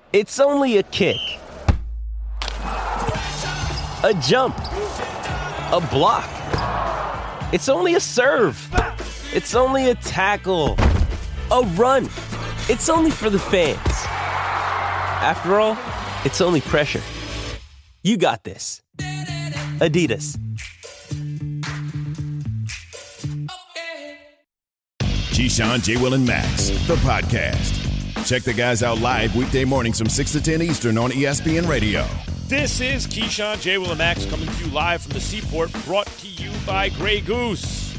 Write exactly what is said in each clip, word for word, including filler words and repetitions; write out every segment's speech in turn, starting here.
It's only a kick, a jump, a block. It's only a serve. It's only a tackle, a run. It's only for the fans. After all, it's only pressure. You got this. Adidas. Keyshawn, J. Will, and Max, the podcast. Check the guys out live weekday mornings from six to ten Eastern on E S P N Radio. This is Keyshawn, J. Will, and Max coming to you live from the Seaport, brought to you by Grey Goose.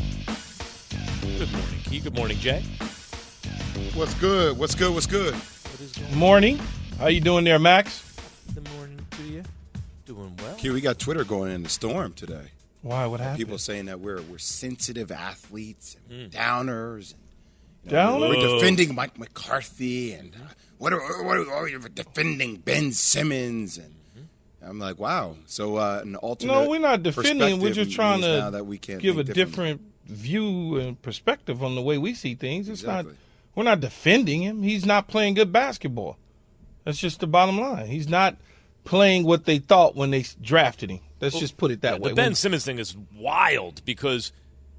Good morning, Key. Good morning, Jay. What's good? What's good? What's good? What is going Morning. How you doing there, Max? Good morning to you. Doing well. Q, we got Twitter going in the storm today. Why? What happened? People saying that we're we're sensitive athletes and mm. downers. And, you know, Downers? We're defending Mike McCarthy and uh, what are, what are, what are defending Ben Simmons and mm-hmm. I'm like, wow. So uh, an alternate. No, we're not defending. We're just trying to that we can't give a different view and perspective on the way we see things. It's exactly. not. We're not defending him. He's not playing good basketball. That's just the bottom line. He's not playing what they thought when they drafted him. Let's well, just put it that yeah, way. The Ben when, Simmons thing is wild because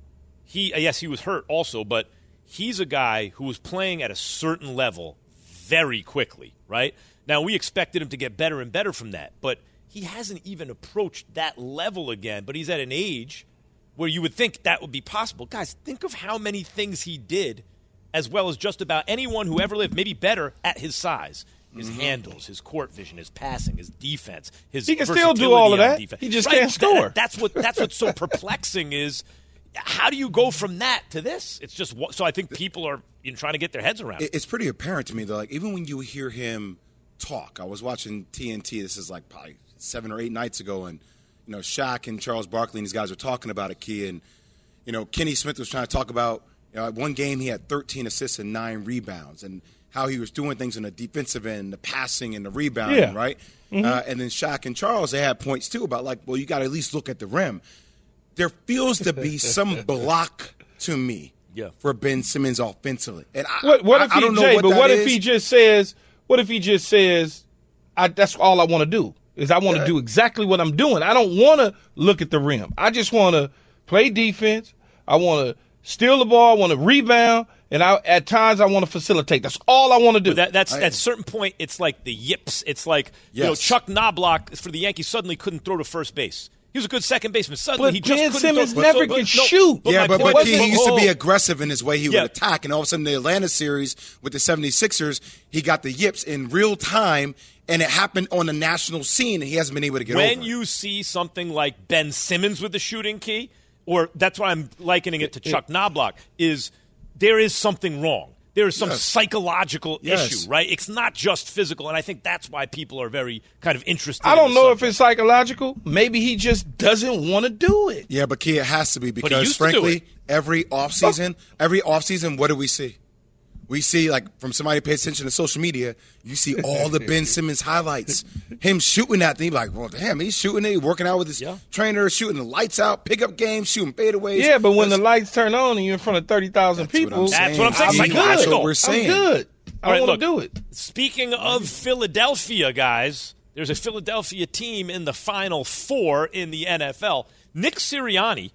he, yes, he was hurt also, but he's a guy who was playing at a certain level very quickly, right? Now, we expected him to get better and better from that, but he hasn't even approached that level again, but he's at an age where you would think that would be possible. Guys, think of how many things he did as well as just about anyone who ever lived, maybe better at his size. His mm-hmm. handles, his court vision, his passing, his defense, his he can still do all of that. Defense. He just right? can't score. That, that's what that's what's so perplexing is how do you go from that to this? It's just so I think people are you know, trying to get their heads around it. It's pretty apparent to me though. Like even when you hear him talk, I was watching T N T. This is like probably seven or eight nights ago, and you know Shaq and Charles Barkley and these guys were talking about it. Key and you know Kenny Smith was trying to talk about. You know, one game he had thirteen assists and nine rebounds, and how he was doing things on the defensive end, the passing and the rebounding, yeah. right? Mm-hmm. Uh, and then Shaq and Charles, they had points too about like, well, you got to at least look at the rim. There feels to be some block to me yeah. for Ben Simmons offensively. And I, what, what if I, I he, don't know Jay, what but that what is. if he just says, what if he just says, I, that's all I want to do is I want to yeah. do exactly what I'm doing. I don't want to look at the rim. I just want to play defense. I want to steal the ball, I want to rebound, and I, at times I want to facilitate. That's all I want to do. That, that's at a certain point, it's like the yips. It's like yes. you know Chuck Knobloch for the Yankees suddenly couldn't throw to first base. He was a good second baseman. Suddenly but he just Ben couldn't Simmons throw. never but, can but, no, shoot. Yeah, but, but he, he used to be oh, aggressive in his way he yeah. would attack, and all of a sudden the Atlanta series with the seventy-sixers, he got the yips in real time, and it happened on the national scene, and he hasn't been able to get when over it. When you see something like Ben Simmons with the shooting key, or that's why I'm likening it to Chuck Knobloch, is there is something wrong. There is some yes. psychological yes. issue, right? It's not just physical, and I think that's why people are very kind of interested I don't in know subject. if it's psychological. Maybe he just doesn't want to do it. Yeah, but Key, it has to be But he because, used to do frankly, it. every offseason, every offseason, what do we see? We see, like, from somebody who pays attention to social media, you see all the Ben Simmons highlights. Him shooting that thing, like, well, damn, he's shooting it, working out with his yeah. trainer, shooting the lights out, pickup games, shooting fadeaways. Yeah, but when That's, the lights turn on and you're in front of thirty thousand people, what That's what I'm saying. I'm Psychological. good. That's what we're saying. I'm good. I All right, don't want look, to do it. Speaking of Philadelphia, guys, there's a Philadelphia team in the Final Four in the N F L. Nick Sirianni,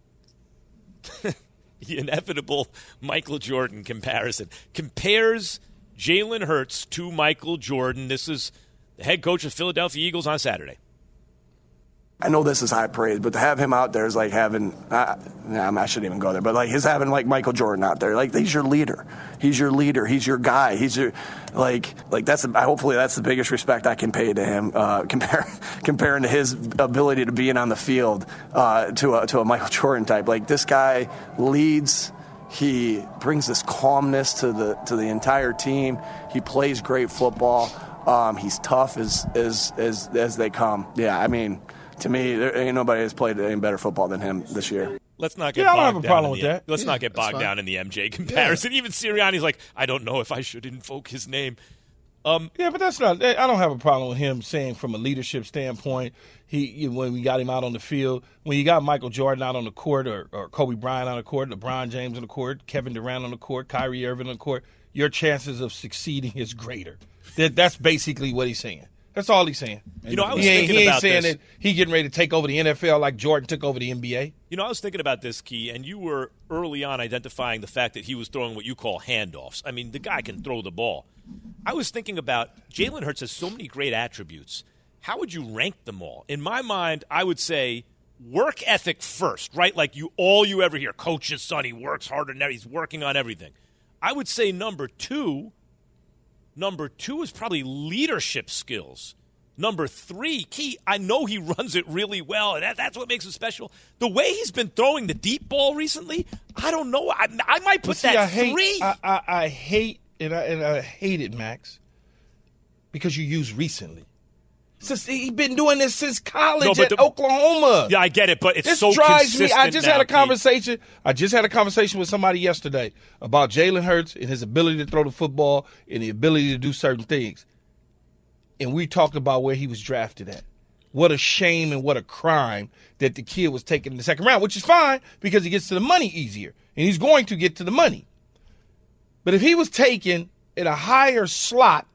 the inevitable Michael Jordan comparison, compares Jalen Hurts to Michael Jordan. This is the head coach of Philadelphia Eagles on Saturday. I know this is high praise, but to have him out there is like having, uh, nah, I shouldn't even go there, but like he's having like Michael Jordan out there. Like he's your leader. He's your leader. He's your guy. He's your, like, like that's, a, hopefully that's the biggest respect I can pay to him, uh, compare, comparing to his ability to being on the field, uh, to a, to a Michael Jordan type. Like this guy leads. He brings this calmness to the, to the entire team. He plays great football. Um, he's tough as, as, as, as they come. Yeah. I mean, to me, there ain't nobody has played any better football than him this year. Let's not get yeah, I don't bogged have a down problem in with the, that. Let's yeah, not get bogged fine. down in the M J comparison. Yeah. Even Sirianni's like, I don't know if I should invoke his name. Um, yeah, but that's not. I don't have a problem with him saying from a leadership standpoint. He when we got him out on the field, when you got Michael Jordan out on the court, or, or Kobe Bryant on the court, LeBron James on the court, Kevin Durant on the court, Kyrie Irving on the court, your chances of succeeding is greater. That that's basically what he's saying. That's all he's saying. You know, I was he ain't, thinking he ain't about saying this. that he getting ready to take over the N F L like Jordan took over the N B A. You know, I was thinking about this, Key, and you were early on identifying the fact that he was throwing what you call handoffs. I mean, the guy can throw the ball. I was thinking about Jalen Hurts has so many great attributes. How would you rank them all? In my mind, I would say work ethic first, right? Like you, all you ever hear, coach's son, he works harder than ever. He's working on everything. I would say number two, number two is probably leadership skills. Number three, Key, I know he runs it really well, and that, that's what makes him special. The way he's been throwing the deep ball recently, I don't know. I, I might put See, that I hate, three. I, I, I hate, and I, and I hate it, Max, because you use recently. Since he's been doing this since college No, but at the- Oklahoma. yeah, I get it, but it's This so drives me. consistent I just now, had a Key. conversation. I just had a conversation with somebody yesterday about Jalen Hurts and his ability to throw the football and the ability to do certain things. And we talked about where he was drafted at. What a shame and what a crime that the kid was taken in the second round, which is fine because he gets to the money easier. And he's going to get to the money. But if he was taken in a higher slot,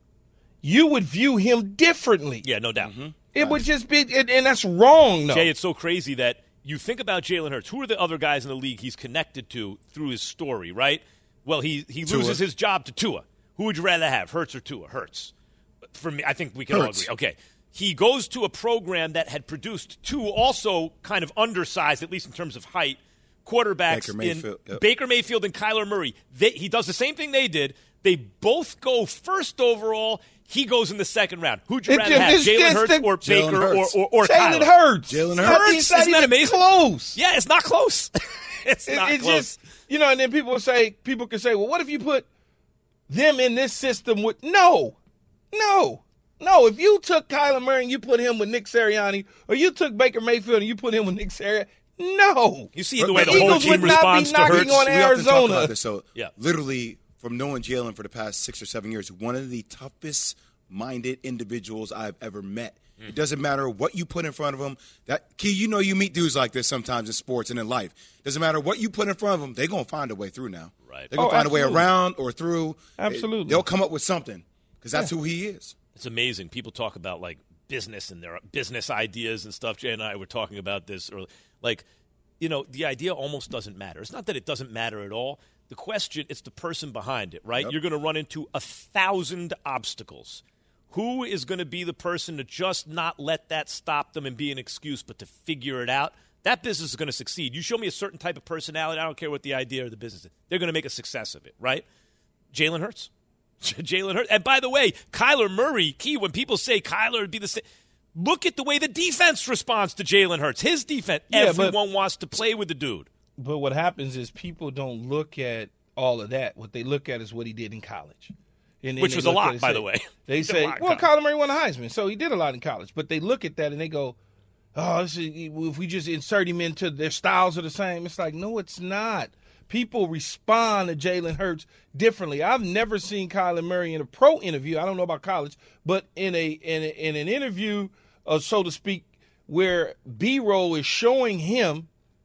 you would view him differently. Yeah, no doubt. It would just be, and, and that's wrong, though. Jay, it's so crazy that you think about Jalen Hurts. Who are the other guys in the league he's connected to through his story, right? Well, he, he loses his job to Tua. Who would you rather have, Hurts or Tua? Hurts. For me, I think we can Hurts. all agree. Okay. He goes to a program that had produced two also kind of undersized, at least in terms of height, quarterbacks Baker Mayfield, in yep. Baker Mayfield and Kyler Murray. They, he does the same thing they did. They both go first overall. He goes in the second round. Who'd you It- rather it- have, it's Jalen just Hurts the- or Jalen Baker or, Hurts. or, or Jalen Kyler? Hurts. Jalen It's Hurts. not- it's not Isn't that even amazing? close. Yeah, it's not close. it's It, not it's close. just, you know, and then people say, people can say, well, what if you put them in this system with, no, no, no. If you took Kyler Murray and you put him with Nick Sirianni, or you took Baker Mayfield and you put him with Nick Sirianni, no. You see the way The the whole Eagles team would not be responds to knocking Hurts. on We often talk Arizona. about this. So, Yeah. literally, from knowing Jalen for the past six or seven years, one of the toughest-minded individuals I've ever met. Mm. It doesn't matter what you put in front of him. That Key, you know, you meet dudes like this sometimes in sports and in life. Doesn't matter what you put in front of them, they're gonna find a way through now. Right. They're gonna Oh, find a way absolutely. around or through. Absolutely. They'll come up with something because that's who he is. It's amazing. People talk about like business and their business ideas and stuff. Jay and I were talking about this earlier. Like, you know, the idea almost doesn't matter. It's not that it doesn't matter at all. The question, it's the person behind it, right? Yep. You're going to run into a thousand obstacles. Who is going to be the person to just not let that stop them and be an excuse, but to figure it out? That business is going to succeed. You show me a certain type of personality, I don't care what the idea or the business is. They're going to make a success of it, right? Jalen Hurts. Jalen Hurts. And by the way, Kyler Murray, Key, when people say Kyler would be the same, look at the way the defense responds to Jalen Hurts. His defense, Yeah, but- everyone wants to play with the dude. But what happens is people don't look at all of that. What they look at is what he did in college. And then Which they was a look lot, at it by and the say- way. They He did a say, lot in well, college. Kyler Murray won the Heisman, so he did a lot in college. But they look at that and they go, oh, this is, if we just insert him into their styles are the same. It's like, no, it's not. People respond to Jalen Hurts differently. I've never seen Kyler Murray in a pro interview. I don't know about college, but in a in, a, in an interview, uh, so to speak, where B-roll is showing him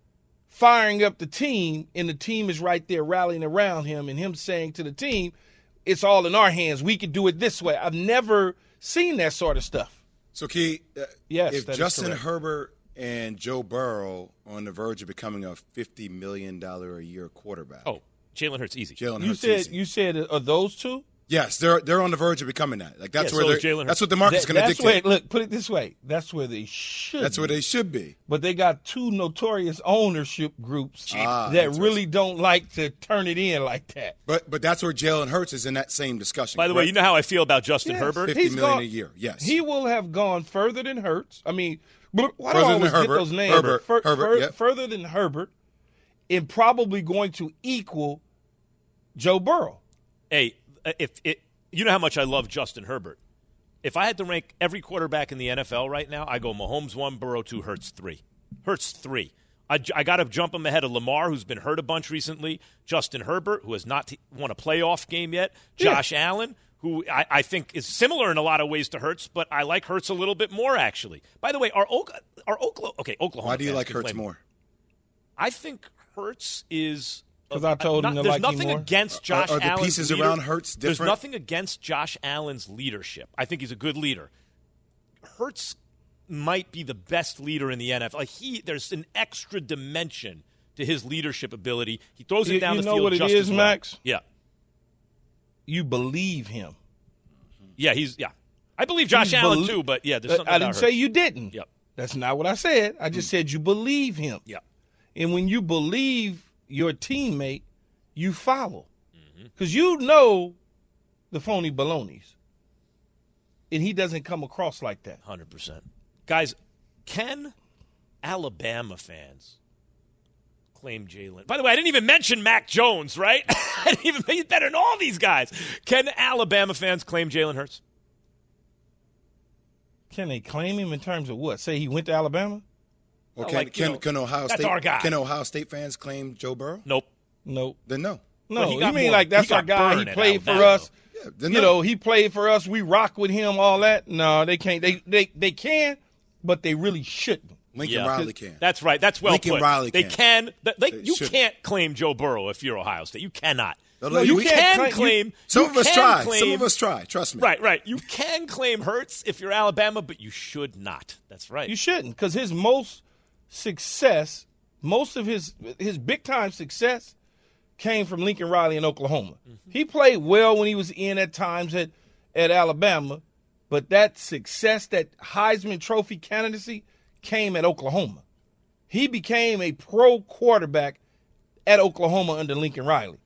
firing up the team, and the team is right there rallying around him, and him saying to the team, it's all in our hands. We can do it this way. I've never seen that sort of stuff. So, Key, uh, Yes, if that is Justin correct. Herbert and Joe Burrow on the verge of becoming a fifty million dollars a year quarterback. Oh, Jalen Hurts, easy. Jalen You Hurts said easy. you said are those two? Yes, they're they're on the verge of becoming that. Like that's Yeah, where so is they're- Jalen Hurts. that's what the market's That- going to that's dictate. where, look, put it this way. That's where they should. That's where be. they should be. But they got two notorious ownership groups Ah, that interesting. really don't like to turn it in like that. But but that's where Jalen Hurts is in that same discussion. By the way, correct? you know how I feel about Justin Yes. Herbert? fifty He's million gone- a year. Yes. He will have gone further than Hurts. I mean, why do I Further than always get Herbert. those names? Herbert. Fur- Herbert, fur- yep. Further than Herbert, and probably going to equal Joe Burrow. Hey, if it, you know how much I love Justin Herbert. If I had to rank every quarterback in the N F L right now, I go Mahomes one, Burrow two, Hurts three. Hurts three. I, I got to jump him ahead of Lamar, who's been hurt a bunch recently. Justin Herbert, who has not t- won a playoff game yet. Josh Allen, who I, I think is similar in a lot of ways to Hurts, but I like Hurts a little bit more, actually. By the way, our, Oka, our Oklahoma, okay, Oklahoma. Why do you fans like can Hurts blame me. more? I think Hurts is Because I told uh, him to there's like nothing him more. against Josh Are, are the Allen's pieces leader- around Hurts different? There's nothing against Josh Allen's leadership. I think he's a good leader. Hurts might be the best leader in the N F L. Like he, there's an extra dimension to his leadership ability. He throws it You- down you the know field what it just is, as well. Max? Yeah, You believe him. yeah, he's yeah. I believe Josh You Allen belie- too, but yeah, there's something I about didn't say Hurts. you didn't. Yep. That's not what I said. I just said you believe him. Yeah. And when you believe your teammate, you follow. Mm-hmm. Because you know the phony balonies. And he doesn't come across like that. one hundred percent. Guys, can Alabama fans claim Jalen? By the way, I didn't even mention Mac Jones, right? I didn't even he's better than all these guys. Can Alabama fans claim Jalen Hurts? Can they claim him in terms of what? Say he went to Alabama? Or Oh, can, like, you can, know, can Ohio that's State our guy. can Ohio State fans claim Joe Burrow? Nope. Nope. Then no. No, But he you got mean more- like that's he our got guy? He burned at played for Alabama. us. Yeah, then You no. know, he played for us. We rock with him. All that. No, they can't. They they they can, but they really shouldn't. Lincoln Yeah. Riley can. That's right. That's well Lincoln put. Riley they can. can. They, they, They you should. can't claim Joe Burrow if you're Ohio State. You cannot. No, No, you we- can claim- claim. you- Some you of us can try. Claim, Some of us try. Trust me. Right, right. You can claim Hurts if you're Alabama, but you should not. That's right. You shouldn't, because his most success, most of his his big time success, came from Lincoln Riley in Oklahoma. Mm-hmm. He played well when he was in at times at at Alabama, but that success, that Heisman Trophy candidacy, came at Oklahoma. He became a pro quarterback at Oklahoma under Lincoln Riley.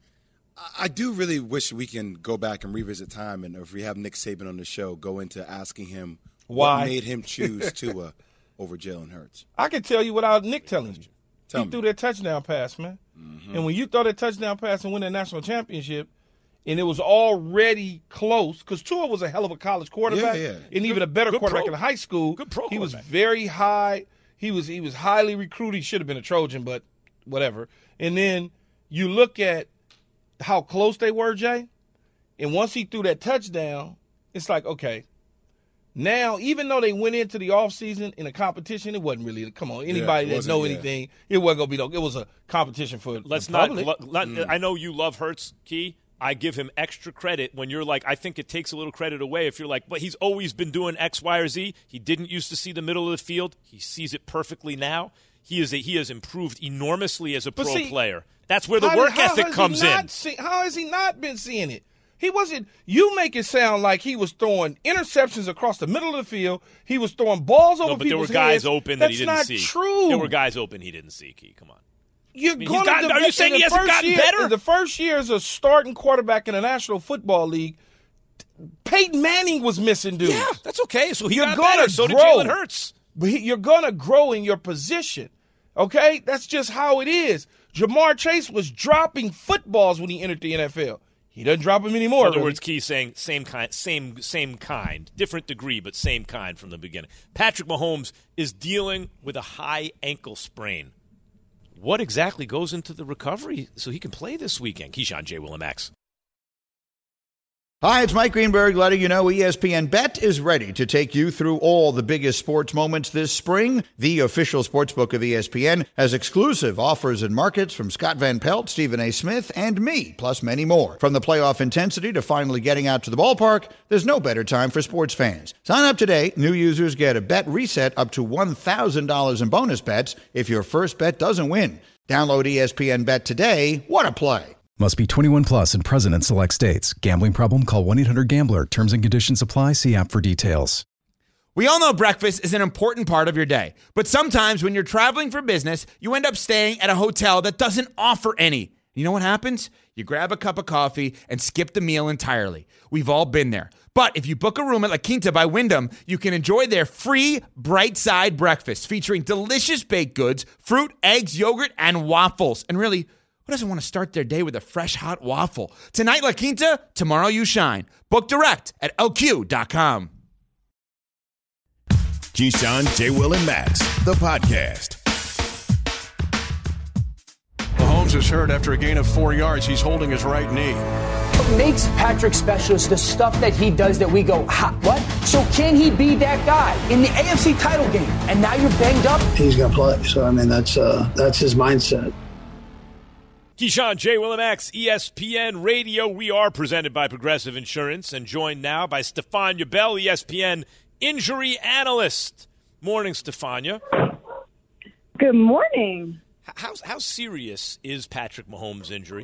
I do really wish we can go back and revisit time, and if we have Nick Saban on the show, go into asking him Why? what made him choose Tua over Jalen Hurts. I can tell you without Nick telling you. Tell he me. threw that touchdown pass, man. Mm-hmm. And when you throw that touchdown pass and win that national championship, and it was already close, because Tua was a hell of a college quarterback, Yeah, yeah. and even a better good quarterback pro- in high school. good pro he was quarterback. very high. He was he was highly recruited. He should have been a Trojan, but whatever. And then you look at how close they were, Jay, and once he threw that touchdown, it's like, okay, now, even though they went into the offseason in a competition, it wasn't really, come on, anybody it that wasn't, know yeah. anything, it wasn't going to be, no, it was a competition for Let's the not. public. lo- not Mm. I know you love Hurts, Key. I give him extra credit when you're like, I think it takes a little credit away if you're like, but he's always been doing X, Y, or Z. He didn't used to see the middle of the field. He sees it perfectly now. He is a, he has improved enormously as a But pro see, player. That's where the How- work how ethic has he comes not in. see- how has he not been seeing it? He wasn't, you make it sound like he was throwing interceptions across the middle of the field. He was throwing balls over No, but there were people's guys heads. open that he didn't That's see. not true. There were guys open he didn't see, Key. Come on. You're mean, he's gonna gotten- deb- are you saying in he the hasn't first gotten year- better? In the first year as a starting quarterback in the National Football League, Peyton Manning was missing dudes. Yeah, that's okay. So he You're got gonna better. So did grow. Jalen Hurts. But he, you're going to grow in your position, okay? That's just how it is. Jamar Chase was dropping footballs when he entered the N F L. He doesn't drop them anymore. In other really. words, Key saying same kind, same same kind, different degree, but same kind from the beginning. Patrick Mahomes is dealing with a high ankle sprain. What exactly goes into the recovery so he can play this weekend? Keyshawn, J. Will, and Max. Hi, it's Mike Greenberg letting you know E S P N Bet is ready to take you through all the biggest sports moments this spring. The official sportsbook of E S P N has exclusive offers and markets from Scott Van Pelt, Stephen A. Smith, and me, plus many more. From the playoff intensity to finally getting out to the ballpark, there's no better time for sports fans. Sign up today. New users get a bet reset up to one thousand dollars in bonus bets if your first bet doesn't win. Download E S P N Bet today. What a play. Must be twenty-one plus and present in select states. Gambling problem? Call one eight hundred gambler. Terms and conditions apply. See app for details. We all know breakfast is an important part of your day. But sometimes when you're traveling for business, you end up staying at a hotel that doesn't offer any. You know what happens? You grab a cup of coffee and skip the meal entirely. We've all been there. But if you book a room at La Quinta by Wyndham, you can enjoy their free Bright Side breakfast featuring delicious baked goods, fruit, eggs, yogurt, and waffles. And really, who doesn't want to start their day with a fresh, hot waffle? Tonight, La Quinta, tomorrow you shine. Book direct at L Q dot com. Keyshawn, J. Will, and Max, the podcast. Mahomes is hurt after a gain of four yards. He's holding his right knee. What makes Patrick special is the stuff that he does that we go, ha, what? So can he be that guy in the A F C title game? And now you're banged up? He's going to play. So, I mean, that's uh, that's his mindset. Keyshawn, J. Willimax, E S P N Radio. We are presented by Progressive Insurance and joined now by Stefania Bell, E S P N injury analyst. Morning, Stefania. Good morning. How, how serious is Patrick Mahomes' injury?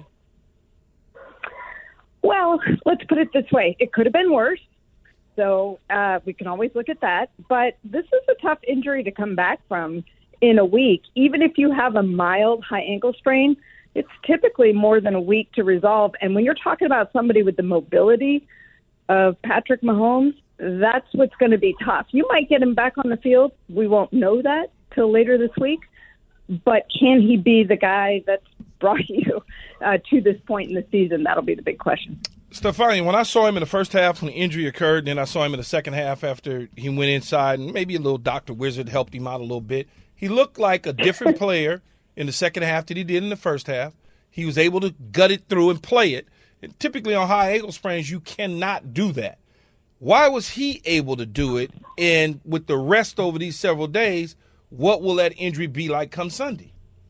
Well, let's put it this way. It could have been worse, so uh, we can always look at that. But this is a tough injury to come back from in a week. Even if you have a mild high ankle sprain, it's typically more than a week to resolve. And when you're talking about somebody with the mobility of Patrick Mahomes, that's what's going to be tough. You might get him back on the field. We won't know that till later this week. But can he be the guy that's brought you uh, to this point in the season? That'll be the big question. Stefania, when I saw him in the first half when the injury occurred, and then I saw him in the second half after he went inside, and maybe a little Doctor Wizard helped him out a little bit, he looked like a different player in the second half than he did in the first half. He was able to gut it through and play it. And typically on high ankle sprains, you cannot do that. Why was he able to do it? And with the rest over these several days, what will that injury be like come Sunday?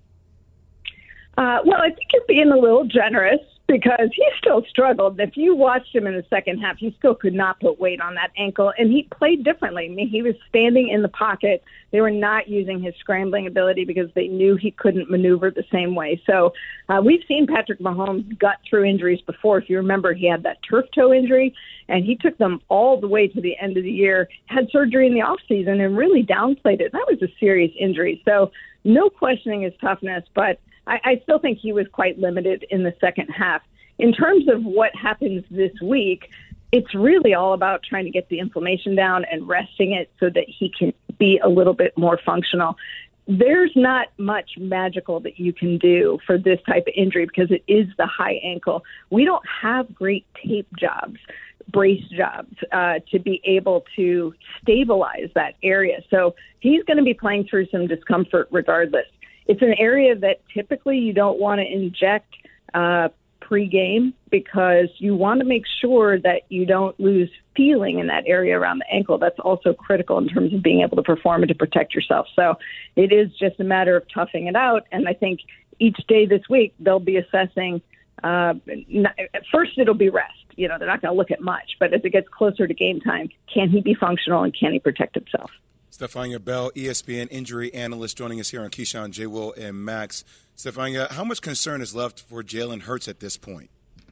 Uh, well, I think you're being a little generous because he still struggled. If you watched him in the second half, he still could not put weight on that ankle, and he played differently. I mean, he was standing in the pocket. They were not using his scrambling ability because they knew he couldn't maneuver the same way. So uh, we've seen Patrick Mahomes gut through injuries before. If you remember, he had that turf toe injury, and he took them all the way to the end of the year, had surgery in the offseason, and really downplayed it. That was a serious injury. So no questioning his toughness, but I, I still think he was quite limited in the second half. In terms of what happens this week, it's really all about trying to get the inflammation down and resting it so that he can be a little bit more functional. There's not much magical that you can do for this type of injury because it is the high ankle. We don't have great tape jobs, brace jobs, uh, to be able to stabilize that area. So he's going to be playing through some discomfort regardless. It's an area that typically you don't want to inject uh, pre-game because you want to make sure that you don't lose feeling in that area around the ankle. That's also critical in terms of being able to perform and to protect yourself. So it is just a matter of toughing it out. And I think each day this week they'll be assessing. Uh, at first, it'll be rest. You know, they're not going to look at much. But as it gets closer to game time, can he be functional and can he protect himself? Stefania Bell, E S P N injury analyst, joining us here on Keyshawn, J. Will, and Max. Stefania, how much concern is left for Jalen Hurts at this point?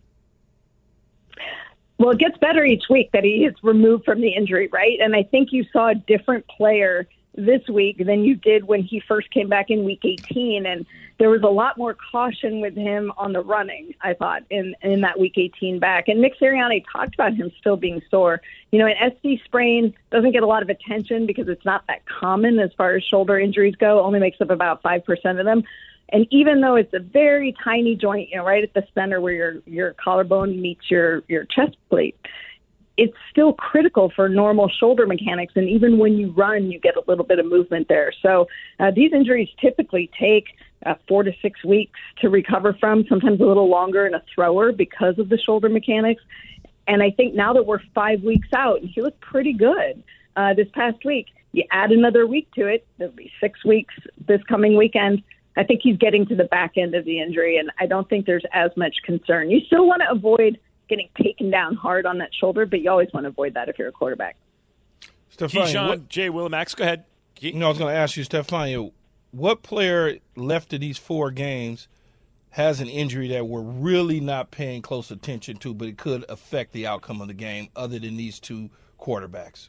Well, it gets better each week that he is removed from the injury, right? And I think you saw a different player this week than you did when he first came back in week eighteen. And there was a lot more caution with him on the running, I thought, in, in that week eighteen back. And Nick Sirianni talked about him still being sore. You know, an S C sprain doesn't get a lot of attention because it's not that common as far as shoulder injuries go, only makes up about five percent of them. And even though it's a very tiny joint, you know, right at the center where your, your collarbone meets your, your chest plate, it's still critical for normal shoulder mechanics. And even when you run, you get a little bit of movement there. So uh, these injuries typically take uh, four to six weeks to recover from, sometimes a little longer in a thrower because of the shoulder mechanics. And I think now that we're five weeks out, and he looked pretty good uh, this past week, you add another week to it, there'll be six weeks this coming weekend. I think he's getting to the back end of the injury, and I don't think there's as much concern. You still want to avoid getting taken down hard on that shoulder, but you always want to avoid that if you're a quarterback. Keyshawn, what, Jay Willimax, go ahead. You know, I was going to ask you, Stefania, what player left of these four games has an injury that we're really not paying close attention to, but it could affect the outcome of the game other than these two quarterbacks?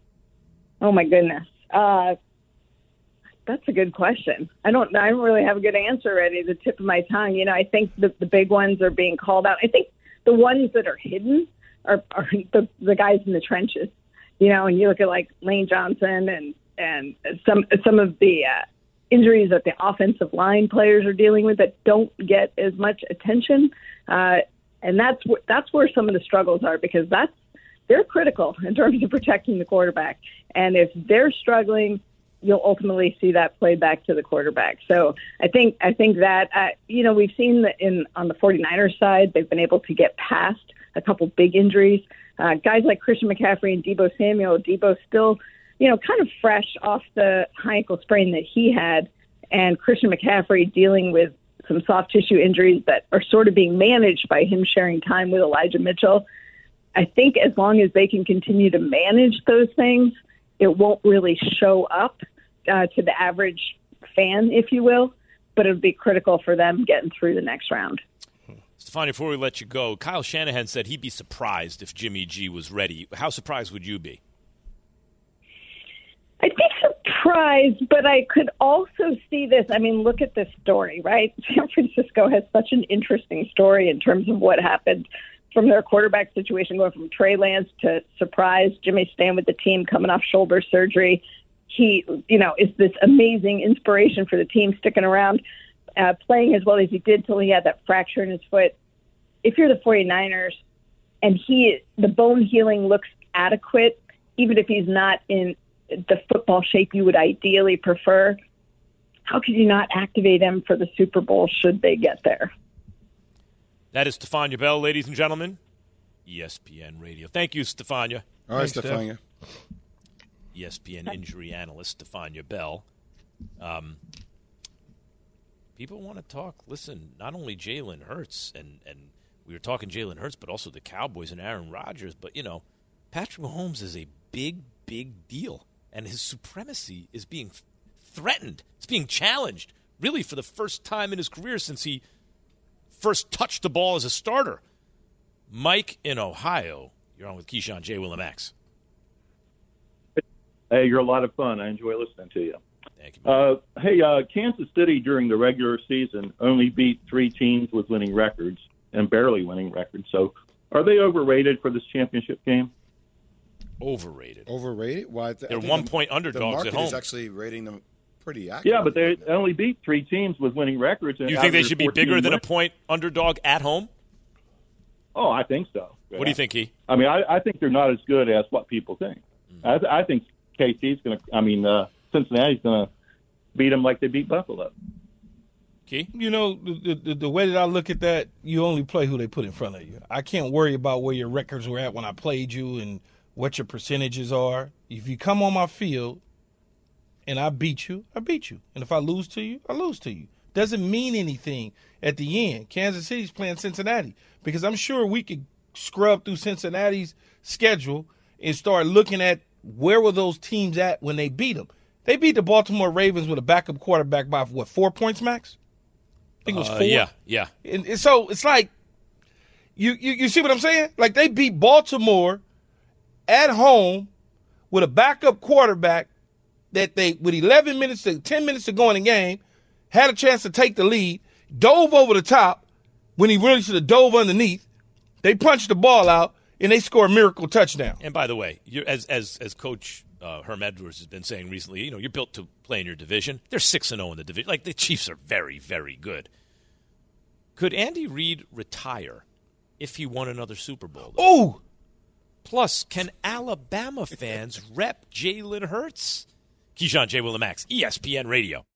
Oh, my goodness. Uh, that's a good question. I don't I don't really have a good answer ready at the tip of my tongue. You know, I think the, the big ones are being called out. I think the ones that are hidden are, are the, the guys in the trenches. You know, and you look at like Lane Johnson and, and some some of the uh, injuries that the offensive line players are dealing with that don't get as much attention. Uh, and that's wh- that's where some of the struggles are because that's they're critical in terms of protecting the quarterback. And if they're struggling, you'll ultimately see that play back to the quarterback. So I think I think that, uh, you know, we've seen that in on the 49ers side, they've been able to get past a couple big injuries. Uh, guys like Christian McCaffrey and Deebo Samuel, Deebo's still, you know, kind of fresh off the high ankle sprain that he had, and Christian McCaffrey dealing with some soft tissue injuries that are sort of being managed by him sharing time with Elijah Mitchell. I think as long as they can continue to manage those things, it won't really show up uh, to the average fan, if you will, but it would be critical for them getting through the next round. Stefania, before we let you go, Kyle Shanahan said he'd be surprised if Jimmy G was ready. How surprised would you be? I'd be surprised, but I could also see this. I mean, look at this story, right? San Francisco has such an interesting story in terms of what happened from their quarterback situation, going from Trey Lance to surprise, Jimmy staying with the team, coming off shoulder surgery. He, you know, is this amazing inspiration for the team, sticking around, uh, playing as well as he did till he had that fracture in his foot. If you're the 49ers and he, the bone healing looks adequate, even if he's not in the football shape you would ideally prefer, how could you not activate him for the Super Bowl should they get there? That is Stefania Bell, ladies and gentlemen. E S P N Radio. Thank you, Stefania. All right, Stefania. E S P N injury analyst Stefania Bell. Um, people want to talk, listen, not only Jalen Hurts, and, and we were talking Jalen Hurts, but also the Cowboys and Aaron Rodgers. But, you know, Patrick Mahomes is a big, big deal, and his supremacy is being threatened. It's being challenged, really, for the first time in his career since he first touched the ball as a starter. Mike in Ohio, you're on with Keyshawn, J. Will, and Max. Hey, you're a lot of fun. I enjoy listening to you. Thank you. Uh, hey, uh, Kansas City during the regular season only beat three teams with winning records and barely winning records. So are they overrated for this championship game? Overrated. Overrated? Why? They're one-point underdogs the market at home. Is actually rating them pretty accurately. Yeah, but they only beat three teams with winning records. You think they should be bigger than a point underdog at home? Oh, I think so. What do you think, Key? I mean, I, I think they're not as good as what people think. Mm. I, th- I think K C's going to – I mean, uh, Cincinnati's going to beat them like they beat Buffalo. Key? You know, the, the the way that I look at that, you only play who they put in front of you. I can't worry about where your records were at when I played you and what your percentages are. If you come on my field and I beat you, I beat you. And if I lose to you, I lose to you. Doesn't mean anything at the end. Kansas City's playing Cincinnati because I'm sure we could scrub through Cincinnati's schedule and start looking at where were those teams at when they beat them. They beat the Baltimore Ravens with a backup quarterback by, what, four points, Max? I think it was four. Uh, yeah, yeah. And, and so it's like, you, you you see what I'm saying? Like they beat Baltimore at home with a backup quarterback that they, with eleven minutes to ten minutes to go in the game, had a chance to take the lead, dove over the top when he really should have dove underneath. They punched the ball out, and they score a miracle touchdown. And by the way, you're, as as as Coach uh, Herm Edwards has been saying recently, you know, you're built to play in your division. They're six and zero in the division. Like the Chiefs are very, very good. Could Andy Reid retire if he won another Super Bowl? Ooh. Plus, can Alabama fans rep Jalen Hurts? Keyshawn, J. Will, and Max, E S P N Radio.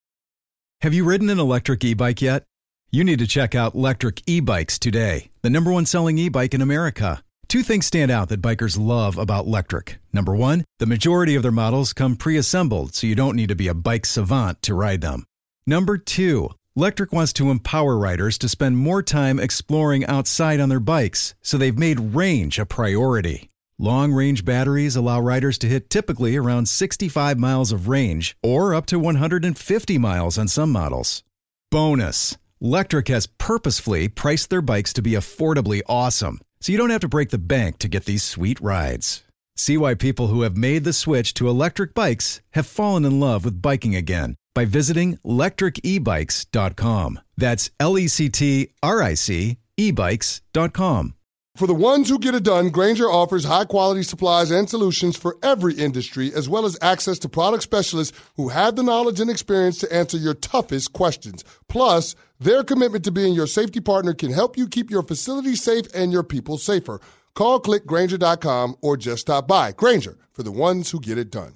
Have you ridden an electric e-bike yet? You need to check out Lectric E-Bikes today, the number one selling e-bike in America. Two things stand out that bikers love about Lectric. Number one, the majority of their models come pre-assembled, so you don't need to be a bike savant to ride them. Number two, Lectric wants to empower riders to spend more time exploring outside on their bikes, so they've made range a priority. Long-range batteries allow riders to hit typically around sixty-five miles of range or up to one hundred fifty miles on some models. Bonus, Lectric has purposefully priced their bikes to be affordably awesome, so you don't have to break the bank to get these sweet rides. See why people who have made the switch to electric bikes have fallen in love with biking again by visiting lectric e bikes dot com. That's L E C T R I C e bikes dot com. For the ones who get it done, Grainger offers high-quality supplies and solutions for every industry, as well as access to product specialists who have the knowledge and experience to answer your toughest questions. Plus, their commitment to being your safety partner can help you keep your facility safe and your people safer. Call, click Grainger dot com, or just stop by. Grainger, for the ones who get it done.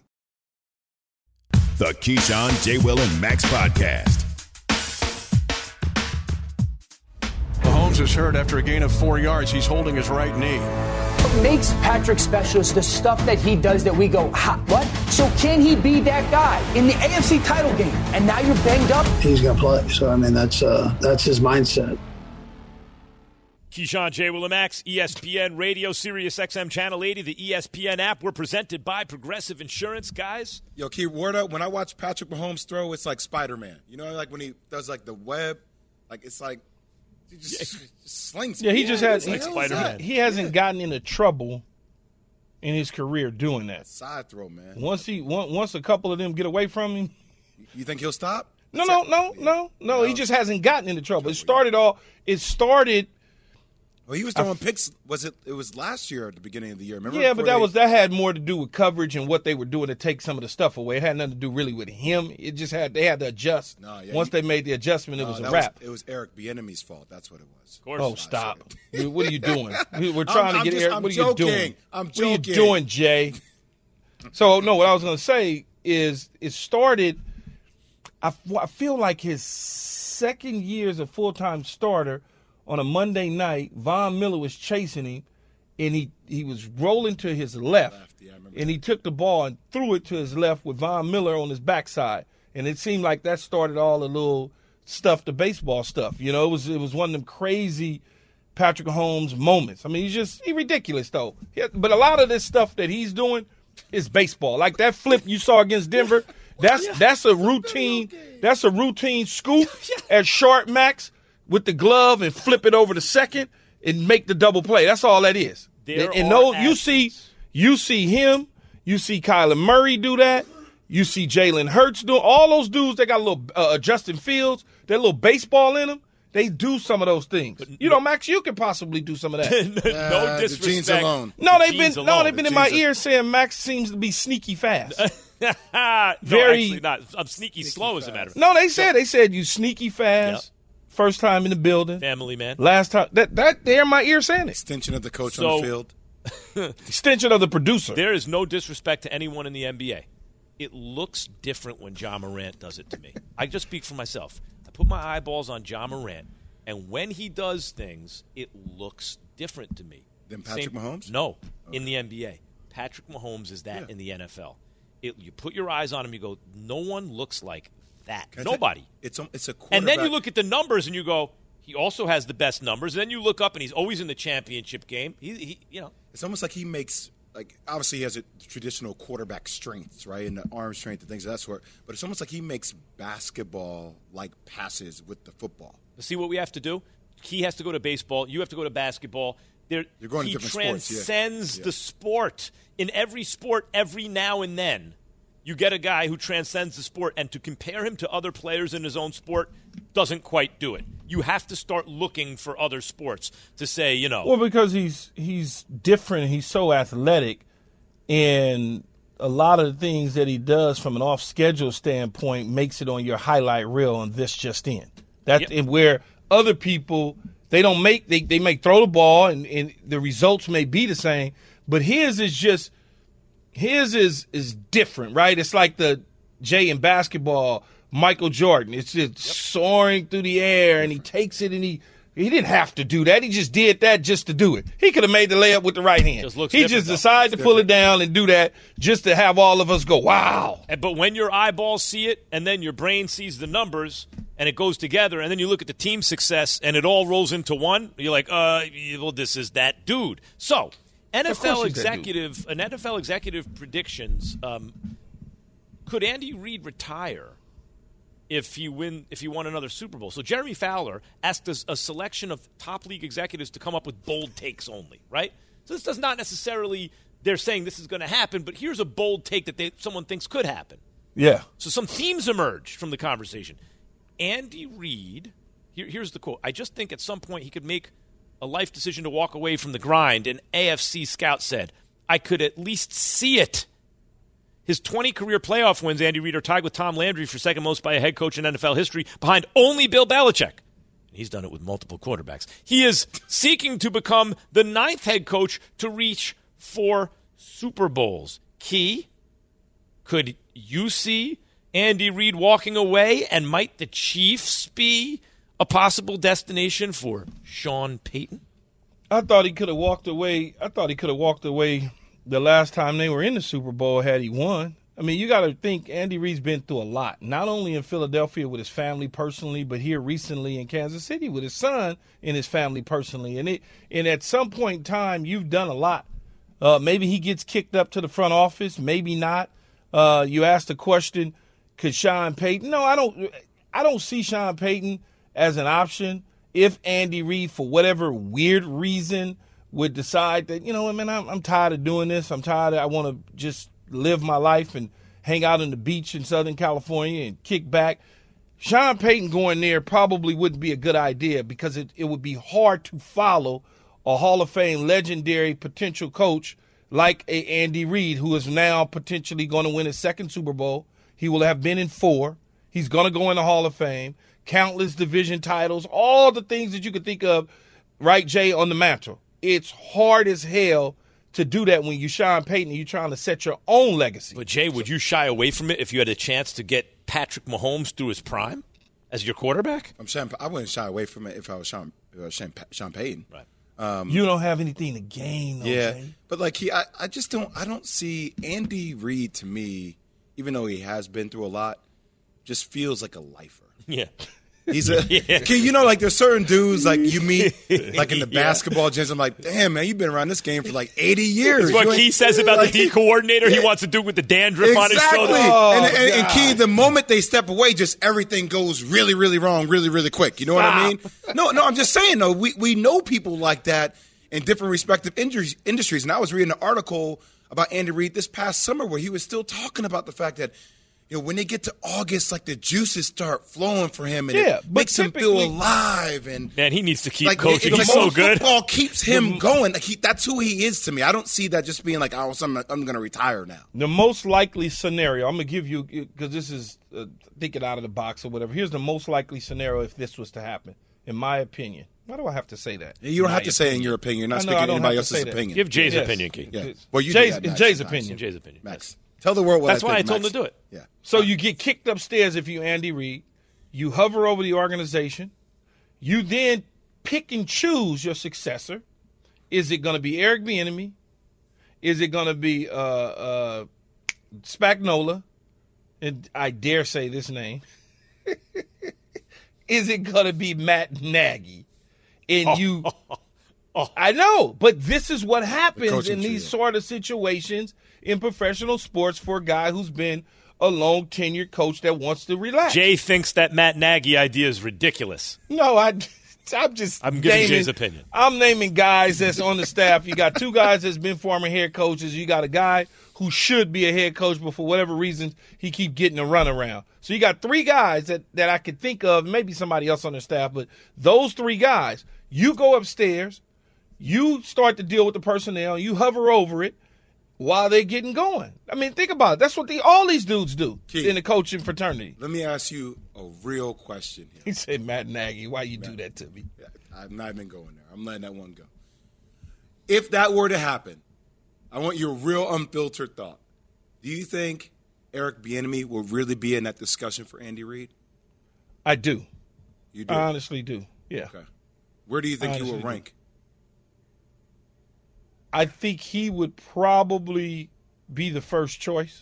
The Keyshawn, J. Will, and Max Podcast. Mahomes is hurt after a gain of four yards. He's holding his right knee. makes Patrick special is the stuff that he does that we go, ha, what? So can he be that guy in the A F C title game? And now you're banged up? He's going to play. So, I mean, that's uh, that's his mindset. Keyshawn, J. Willimax, E S P N Radio, Sirius X M Channel eighty, the E S P N app. We're presented by Progressive Insurance, guys. Yo, Key, word up, when I watch Patrick Mahomes throw, it's like Spider-Man. You know, like when he does like the web, like it's like he just, just slings it. Yeah, he just yeah, has like Spider-Man. He hasn't yeah. gotten into trouble in his career doing that. Side throw, man. Once he once a couple of them get away from him. You think he'll stop? No, no, no, no, no. He just hasn't gotten into trouble. It started all. It started. Well, he was throwing picks. Was it? It was last year at the beginning of the year. Remember? Yeah, but that they, was that had more to do with coverage and what they were doing to take some of the stuff away. It had nothing to do really with him. It just had they had to adjust. No, yeah, Once he, they made the adjustment, no, it was a that wrap. Was, it was Eric Bieniemy's fault. That's what it was. Of course. Oh, stop! Dude, what are you doing? We're trying I'm, to get I'm just, Eric. I'm What are joking. you doing? I'm joking. What are you joking. doing, Jay? So no, what I was going to say is it started. I, I feel like his second year as a full-time starter. On a Monday night, Von Miller was chasing him, and he, he was rolling to his left, left yeah, and he took the ball and threw it to his left with Von Miller on his backside. And it seemed like that started all the little stuff, the baseball stuff. You know, it was it was one of them crazy Patrick Mahomes moments. I mean, he's just he's ridiculous, though. He, but a lot of this stuff that he's doing is baseball. Like that flip you saw against Denver, that's yeah. that's a routine that's a routine scoop yeah. at Sharp Max. With the glove and flip it over to second and make the double play. That's all that is. There and are those, you athletes. see, you see him, you see Kyler Murray do that, you see Jalen Hurts do all those dudes. They got a little uh, Justin Fields, that little baseball in them. They do some of those things. But, you know, Max, you could possibly do some of that. no uh, disrespect. The jeans alone. No, they've the been alone. no, they've been the in my jeans ear saying Max seems to be sneaky fast. no, Very actually not. I'm sneaky, sneaky slow, fast. As a matter of fact. No, they said they said you sneaky fast. Yep. First time in the building. Family man. Last time. That that they're in my ear saying it. Extension of the coach so, on the field. Extension of the producer. There is no disrespect to anyone in the N B A. It looks different when Ja Morant does it to me. I just speak for myself. I put my eyeballs on Ja Morant, and when he does things, it looks different to me. Than Patrick Same, Mahomes? No, okay. in the N B A. Patrick Mahomes is that yeah. in the N F L. It, you put your eyes on him, you go, no one looks like that. Can Nobody. It's a, it's a quarterback. And then you look at the numbers and you go, he also has the best numbers. And then you look up and he's always in the championship game. He, he you know, it's almost like he makes like obviously he has a traditional quarterback strengths, right, and the arm strength and things of that sort. But it's almost like he makes basketball like passes with the football. See what we have to do? He has to go to baseball. You have to go to basketball. There, You're going he to different sports. He transcends yeah. the sport. In every sport, every now and then, you get a guy who transcends the sport, and to compare him to other players in his own sport doesn't quite do it. You have to start looking for other sports to say, you know. Well, because he's he's different. He's so athletic, and a lot of the things that he does from an off-schedule standpoint makes it on your highlight reel on This Just In. That yep. where other people, they don't make they, they may throw the ball and, and the results may be the same, but his is just his is is different, right? It's like the Jay in basketball, Michael Jordan. It's just yep. soaring through the air, and he takes it, and he he didn't have to do that. He just did that just to do it. He could have made the layup with the right hand. Just looks he just though. decided It's to pull different. it down and do that just to have all of us go, wow. And, but when your eyeballs see it, and then your brain sees the numbers, and it goes together, and then you look at the team success, and it all rolls into one, you're like, uh, well, this is that dude. So, N F L executive, an N F L executive predictions. Um, could Andy Reid retire if he win if he won another Super Bowl? So Jeremy Fowler asked us a selection of top league executives to come up with bold takes only, right? So this does not necessarily they're saying this is going to happen, but here's a bold take that they, someone thinks could happen. Yeah. So some themes emerged from the conversation. Andy Reid, here, here's the quote: I just think at some point he could make a life decision to walk away from the grind. An A F C scout said, I could at least see it. His twenty career playoff wins, Andy Reid, are tied with Tom Landry for second most by a head coach in N F L history, behind only Bill Belichick. He's done it with multiple quarterbacks. He is seeking to become the ninth head coach to reach four Super Bowls. Key, could you see Andy Reid walking away, and might the Chiefs be a possible destination for Sean Payton? I thought he could have walked away. I thought he could have walked away the last time they were in the Super Bowl had he won. I mean, you got to think Andy Reid's been through a lot, not only in Philadelphia with his family personally, but here recently in Kansas City with his son and his family personally. And it, and at some point in time, you've done a lot. Uh, maybe he gets kicked up to the front office, maybe not. Uh, you asked the question, could Sean Payton? No, I don't. I don't see Sean Payton as an option if Andy Reid, for whatever weird reason, would decide that, you know, I mean, I'm, I'm tired of doing this. I'm tired of, I want to just live my life and hang out on the beach in Southern California and kick back. Sean Payton going there probably wouldn't be a good idea because it, it would be hard to follow a Hall of Fame legendary potential coach like a Andy Reid, who is now potentially going to win his second Super Bowl. He will have been in four. He's going to go in the Hall of Fame. Countless division titles, all the things that you could think of, right, Jay, on the mantle. It's hard as hell to do that when you're Sean Payton and you're trying to set your own legacy. But, Jay, would you shy away from it if you had a chance to get Patrick Mahomes through his prime as your quarterback? I'm Sean, I wouldn't shy away from it if I was Sean, uh, Sean, Sean Payton. Right. Um, you don't have anything to gain, though, yeah. Jay. But, like, he, I, I just don't – I don't see Andy Reid, to me, even though he has been through a lot, just feels like a lifer. Yeah. He's a, yeah. you know, like there's certain dudes like you meet, like in the Yeah. basketball gyms. I'm like, damn, man, you've been around this game for like eighty years. It's what You ain't- Key says about like, the D coordinator. He wants to do it with the dandruff on his shoulder. Exactly. Oh, and, and, and God. Key, the moment they step away, just everything goes really, really wrong, really, really quick. You know what I mean? No, no, I'm just saying though, we we know people like that in different respective industries. industries. And I was reading an article about Andy Reid this past summer where he was still talking about the fact that, you know, when they get to August, like the juices start flowing for him, and Yeah, it but makes him feel typically- alive. And Man, he needs to keep like coaching. it- He's like, so good. Football keeps him going. Like he, that's who he is to me. I don't see that just being like, oh, I'm, I'm going to retire now. The most likely scenario, I'm going to give you, because this is uh, thinking out of the box or whatever. Here's the most likely scenario if this was to happen, in my opinion. Why do I have to say that? You don't My have to say in opinion. your opinion. You're not I know, speaking I to don't anybody have to else's say that. opinion. Give Jay's Yes. opinion, Key. Yeah. Well, you Jay's, do that, Max, Jay's sometimes. opinion. Jay's opinion. Max, tell the world what That's I why I think, told him Max. to do it. Yeah. So you get kicked upstairs if you Andy Reid. You hover over the organization. You then pick and choose your successor. Is it going to be Eric Bieniemy? Is it going to be uh, uh, Spagnuolo? And I dare say this name. Is it going to be Matt Nagy? And you, I know, but this is what happens coaching in these trio. sort of situations in professional sports for a guy who's been a long tenured coach that wants to relax. Jay thinks that Matt Nagy idea is ridiculous. No, I, I'm just I'm giving naming, Jay's opinion. I'm naming guys that's on the staff. You got two guys that's been former head coaches. You got a guy who should be a head coach, but for whatever reason, he keep getting a runaround. So you got three guys that, that I could think of, maybe somebody else on the staff, but those three guys, you go upstairs, you start to deal with the personnel, you hover over it while they're getting going. I mean, think about it. That's what the, all these dudes do Keith, in the coaching fraternity. Let me ask you a real question here. He said, Matt Nagy, why you do that to me? Yeah, I'm not even going there. I'm letting that one go. If that were to happen, I want your real unfiltered thought. Do you think Eric Bieniemy will really be in that discussion for Andy Reid? I do. You do? I honestly do. Yeah. Okay. Where do you think he will Honestly do. rank? I think he would probably be the first choice.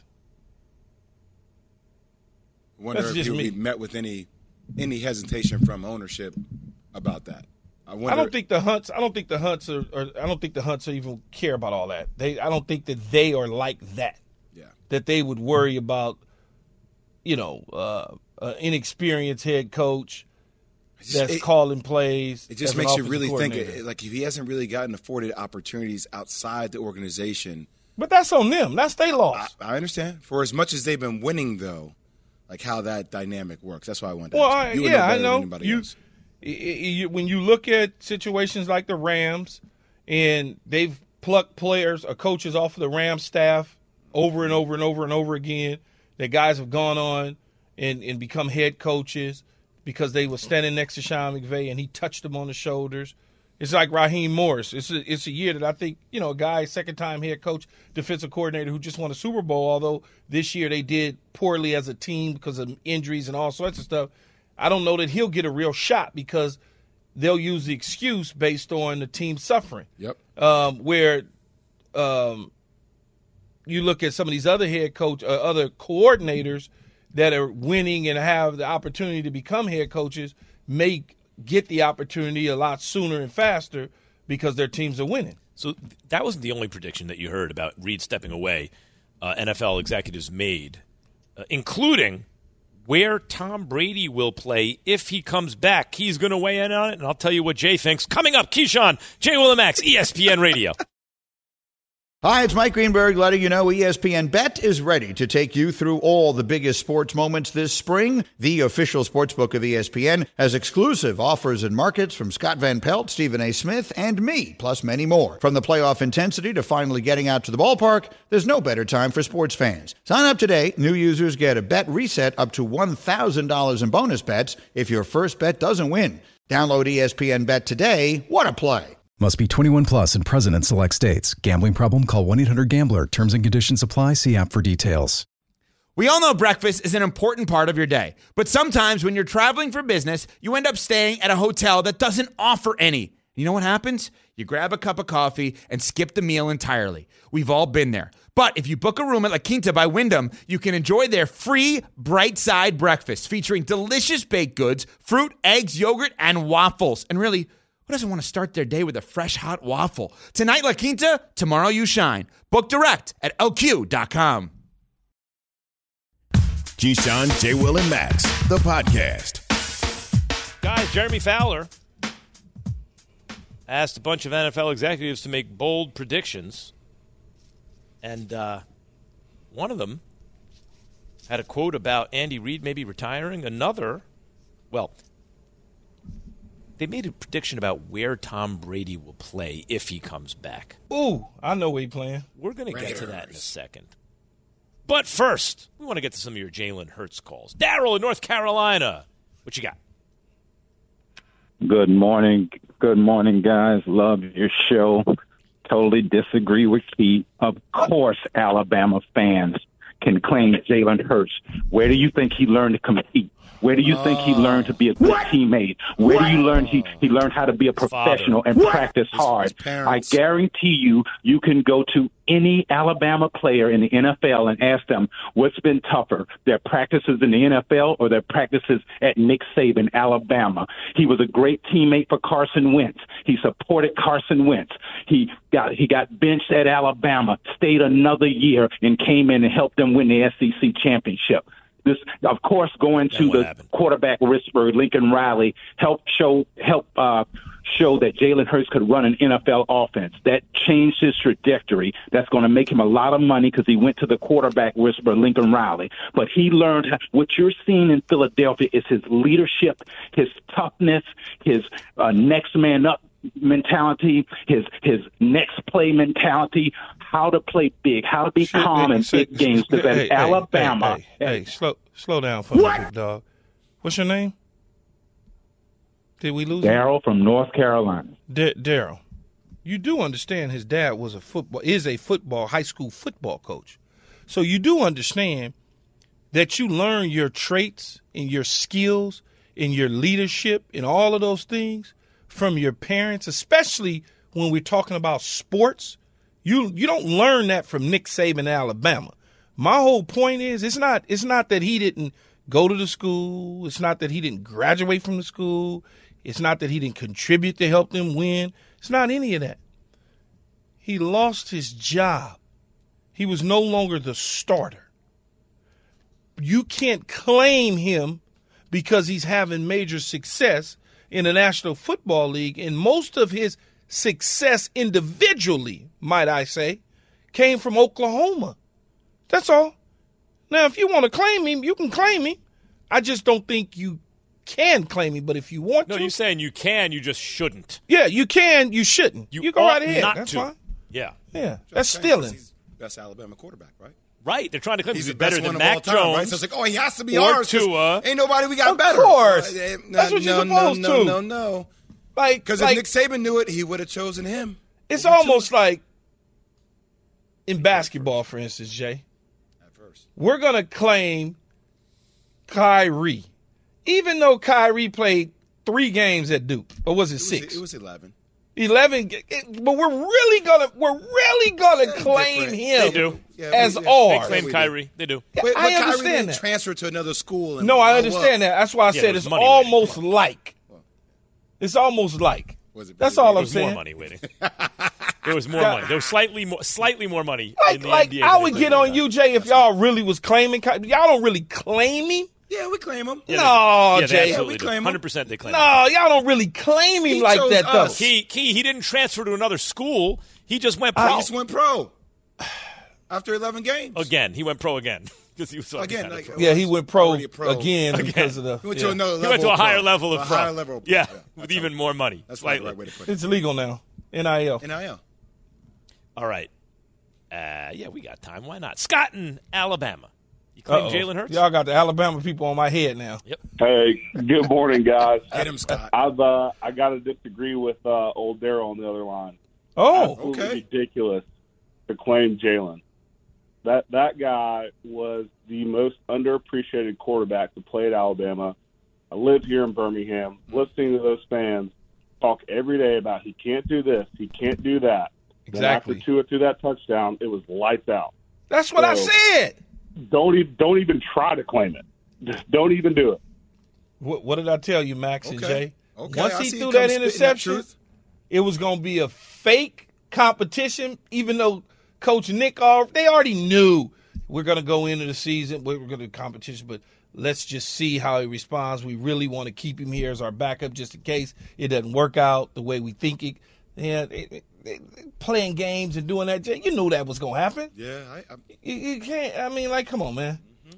I wonder That's if just he will me. be met with any any hesitation from ownership about that. I wonder. I don't think the Hunts. I don't think the Hunts are, are. I don't think the Hunts even care about all that. They. I don't think that they are like that. Yeah. That they would worry about, you know, uh, an inexperienced head coach just- that's it- calling plays. It just as an makes you offensive really think, coordinator. it, like, if he hasn't really gotten afforded opportunities outside the organization. But that's on them. That's their loss. I, I understand. For as much as they've been winning, though, like how that dynamic works. That's why I wanted to Well, ask I, you. You would yeah, know I better than know. anybody You, else. y- y- y- when you look at situations like the Rams, and they've plucked players or coaches off of the Rams staff over and over and over and over again, that guys have gone on and, and become head coaches because they were standing next to Sean McVay and he touched them on the shoulders. It's like Raheem Morris. It's a, it's a year that I think, you know, a guy, second-time head coach, defensive coordinator who just won a Super Bowl, although this year they did poorly as a team because of injuries and all sorts of stuff. I don't know that he'll get a real shot because they'll use the excuse based on the team suffering. Yep. Um, where um, you look at some of these other head coach, uh, other coordinators that are winning and have the opportunity to become head coaches may get the opportunity a lot sooner and faster because their teams are winning. So that wasn't the only prediction that you heard about Reid stepping away. Uh, N F L executives made, uh, including where Tom Brady will play if he comes back. He's going to weigh in on it, and I'll tell you what Jay thinks. Coming up, Keyshawn, Jay Will and Max, E S P N Radio. Hi, it's Mike Greenberg letting you know E S P N Bet is ready to take you through all the biggest sports moments this spring. The official sportsbook of E S P N has exclusive offers and markets from Scott Van Pelt, Stephen A. Smith, and me, plus many more. From the playoff intensity to finally getting out to the ballpark, there's no better time for sports fans. Sign up today. New users get a bet reset up to one thousand dollars in bonus bets if your first bet doesn't win. Download E S P N Bet today. What a play. Must be twenty-one plus and present in select states. Gambling problem? Call one eight hundred gambler. Terms and conditions apply. See app for details. We all know breakfast is an important part of your day. But sometimes when you're traveling for business, you end up staying at a hotel that doesn't offer any. You know what happens? You grab a cup of coffee and skip the meal entirely. We've all been there. But if you book a room at La Quinta by Wyndham, you can enjoy their free Bright Side breakfast featuring delicious baked goods, fruit, eggs, yogurt, and waffles. And really, who doesn't want to start their day with a fresh, hot waffle? Tonight, La Quinta, tomorrow you shine. Book direct at L Q dot com. Keyshawn, J. Will, and Max, the podcast. Guys, Jeremy Fowler asked a bunch of N F L executives to make bold predictions. And uh, one of them had a quote about Andy Reid maybe retiring. Another, well, they made a prediction about where Tom Brady will play if he comes back. Ooh, I know where he's playing. We're going to get to that in a second. But first, we want to get to some of your Jalen Hurts calls. Daryl in North Carolina. What you got? Good morning. Good morning, guys. Love your show. Totally disagree with Keith. Of course, Alabama fans can claim Jalen Hurts. Where do you think he learned to compete? Where do you think he learned to be a good what? teammate? Where what? do you learn he, he learned how to be a professional Father. and what? practice hard? I guarantee you, you can go to any Alabama player in the N F L and ask them what's been tougher, their practices in the N F L or their practices at Nick Saban, Alabama. He was a great teammate for Carson Wentz. He supported Carson Wentz. He got he got benched at Alabama, stayed another year, and came in and helped them win the S E C championship. This, of course, going to the happened? quarterback whisperer, Lincoln Riley, helped show help uh, show that Jalen Hurts could run an N F L offense. That changed his trajectory. That's going to make him a lot of money because he went to the quarterback whisperer, Lincoln Riley. But he learned what you're seeing in Philadelphia is his leadership, his toughness, his uh, next man up mentality, his his next play mentality, how to play big, how to be Shit, calm man, in say, big games. Because hey, at hey, Alabama, hey, hey, hey, slow slow down for what? me, big dog. What's your name? Did we lose? Daryl from North Carolina. D- Daryl, you do understand his dad was a football is a football high school football coach, so you do understand that you learn your traits and your skills and your leadership and all of those things from your parents, especially when we're talking about sports. You you don't learn that from Nick Saban, Alabama. My whole point is it's not it's not that he didn't go to the school. It's not that he didn't graduate from the school. It's not that he didn't contribute to help them win. It's not any of that. He lost his job. He was no longer the starter. You can't claim him because he's having major success in the National Football League, and most of his success individually, might I say, came from Oklahoma. That's all. Now, if you want to claim him, you can claim him. I just don't think you can claim him, but if you want no, to. No, you're saying you can, you just shouldn't. Yeah, you can, you shouldn't. You, you go right ahead. Not That's to. fine. Yeah. Yeah, that's stealing. He's best Alabama quarterback, right? Right, they're trying to claim he's, he's the better best than one Mac of all time, Jones. right? So it's like, oh, he has to be or ours. Tua. Ain't nobody we got of better. Of course. Uh, no, that's what no, you're supposed no, to. No, no, no. Like, Because like, if Nick Saban knew it, he would have chosen him. It's almost like in basketball, for instance, Jay. We're going to claim Kyrie. Even though Kyrie played three games at Duke, or was it, It was, six? it was eleven. Eleven, but we're really gonna we're really gonna That's claim different. him They do. Yeah, as we- yeah. ours. They claim we do. Kyrie. They do. Yeah, But, but I Kyrie understand didn't that. transfer to another school. And No, I blow understand up. that. That's why I Yeah, said there's it's money almost like. It's almost like. Was it That's really? all There I'm was saying. more money waiting. There was more Yeah. money. There was slightly more, slightly more money Like, in the like N B A. I than would in get the on N B A. you, Jay, if y'all really was claiming. Ky- Y'all don't really claim him. Yeah, we claim him. Yeah, No, they, yeah, Jay. they Yeah, absolutely we do. claim him. one hundred percent they claim No, y'all don't really claim him He like chose that, though. us. him. Key, Key, he didn't transfer to another school. He just went pro. He just went pro after eleven games. again. He went pro again. Because he was so Again, kind of like, pro. Yeah, he went pro, Already a pro. again, because of the. He went yeah. to another He level. went to a of higher pro. level of a pro. higher level. Of pro. Yeah, Yeah, with that's even how- more money. That's right, slightly. the right way to put it. It's legal now. N I L. N I L. All right. Uh, yeah, we got time. Why not? Scott in Alabama. You claim Uh-oh. Jalen Hurts? Y'all got the Alabama people on my head now. Yep. Hey, good morning, guys. Get him, Scott. I've uh, I got to disagree with uh, old Daryl on the other line. Oh, Absolutely okay. ridiculous to claim Jalen. That that guy was the most underappreciated quarterback to play at Alabama. I live here in Birmingham, listening to those fans talk every day about he can't do this, he can't do that. Exactly. Then after Tua threw that touchdown, it was lights out. That's what I So- said. Don't even don't even try to claim it. Just don't even do it. What, what did I tell you, Max and Okay. Jay? Okay, Once I he see threw you that come spitting that interception, truth. it was going to be a fake competition, even though Coach Nick, al- they already knew we're going to go into the season, we're going to competition, but let's just see how he responds. We really want to keep him here as our backup just in case it doesn't work out the way we think it. Yeah, it, it, it, playing games and doing that, Jay, you knew that was going to happen. Yeah, I, I, You, you can't, I mean, like, come on, man.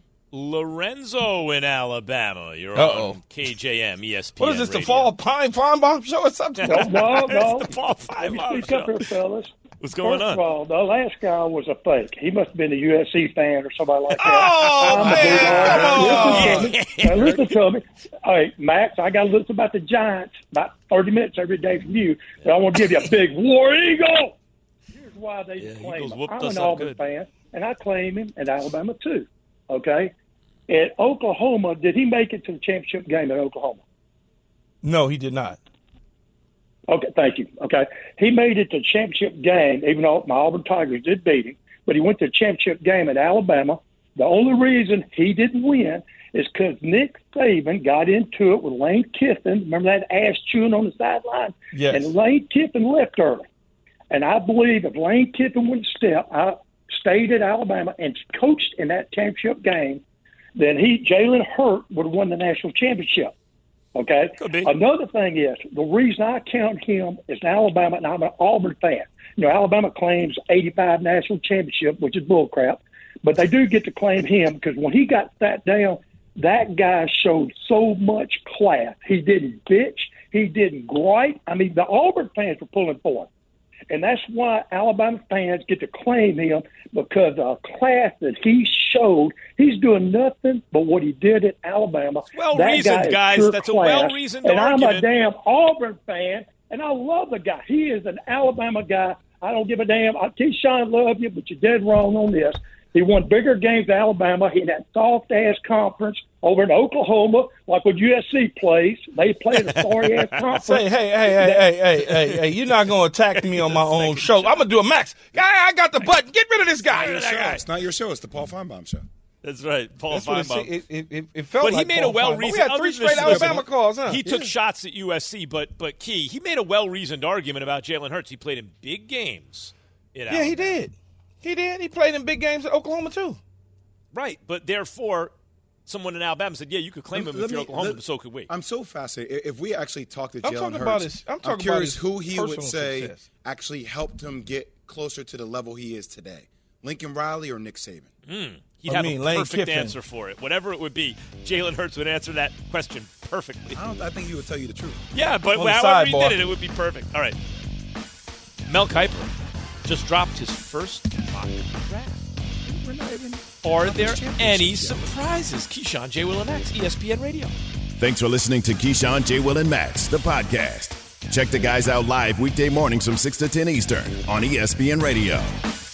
Lorenzo in Alabama. You're Uh-oh. on K J M, E S P N What is this, the Radio. Fall Pine Farm Bomb show or something? No, no, no. It's the Fall Five Let me Bomb speak up Show. here, fellas. What's going First on? of all, the last guy was a fake. He must have been a U S C fan or somebody like that. Oh, I'm a man, big dog. Listen to me. Now, listen to me. Hey, Max, I got to listen about the Giants about thirty minutes every day from you. But I want to give you a big War Eagle. Here's why they Yeah, claim Eagles him. whooped I'm us an up Auburn good. fan, and I claim him in Alabama too. Okay? At Oklahoma, did he make it to the championship game at Oklahoma? No, he did not. Okay, thank you. Okay. He made it to the championship game, even though my Auburn Tigers did beat him, but he went to the championship game at Alabama. The only reason he didn't win is because Nick Saban got into it with Lane Kiffin. Remember that ass chewing on the sideline? Yes. And Lane Kiffin left early. And I believe if Lane Kiffin would step, I stayed at Alabama and coached in that championship game, then he, Jalen Hurts, would have won the national championship. Okay. Could be. Another thing is the reason I count him is Alabama, and I'm an Auburn fan. You know, Alabama claims eighty-five national championship, which is bullcrap, but they do get to claim him because when he got sat down, that guy showed so much class. He didn't bitch. He didn't gripe. I mean, the Auburn fans were pulling for him. And that's why Alabama fans get to claim him because of the class that he showed. He's doing nothing but what he did at Alabama. Well That reasoned, guy is guys. pure That's a class. well-reasoned And I'm a argument. damn Auburn fan, and I love the guy. He is an Alabama guy. I don't give a damn. I Keyshawn, love you, but you're dead wrong on this. He won bigger games at Alabama in that soft-ass conference over in Oklahoma, like when U S C plays. They play in a sorry-ass conference. Say, hey, hey, hey, hey, hey, hey, hey, you're not going to attack me on my own show. I'm going to do a Max. Guy, I got the button. Get rid of this guy. Your That show. guy. It's not your show. It's the Paul Feinbaum show. That's right. Paul That's what it, Feinbaum. it, it, it, it felt But like he made Paul a well Feinbaum. reasoned. We had three straight Alabama calls, huh? He took Yeah. shots at U S C, but but key. He made a well reasoned argument about Jalen Hurts. He played in big games. In Yeah, Alabama. he did. He did. He played in big games at Oklahoma, too. Right, but therefore, someone in Alabama said, "Yeah, you could claim him Let if you're me- Oklahoma, let- but so could we." I'm so fascinated. If we actually talk to I'm Jalen talking Hurts, about his- I'm talking about curious his who he would personal say success. actually helped him get closer to the level he is today. Lincoln Riley or Nick Saban? Mm, he'd I have mean, a Lane perfect Kiffin. answer for it. Whatever it would be, Jalen Hurts would answer that question perfectly. I don't. I think he would tell you the truth. Yeah, but On the however he sidebar. did it, it would be perfect. All right. Mel Kiper just dropped his first mock draft. We're not even. Are not there this championship any yet. surprises? Keyshawn, J. Will, and Max, E S P N Radio. Thanks for listening to Keyshawn, J. Will, and Max, the podcast. Check the guys out live weekday mornings from six to ten Eastern on E S P N Radio.